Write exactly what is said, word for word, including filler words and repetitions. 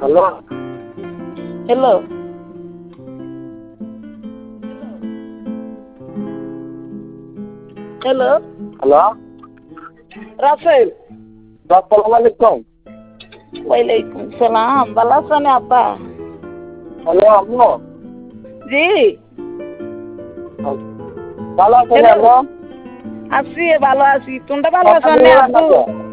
Hello hello hello hello Rasel আসসালামু আলাইকুম। ওয়ালাইকুম সালাম ভালো আছেন আপা? হ্যালো আম্মু, জি ভালো আছেন হ্যালো আম্মু? আছি ভালো আছি তোমরা ভালো কথা আছো নে বলবেন না আব্বু? তো?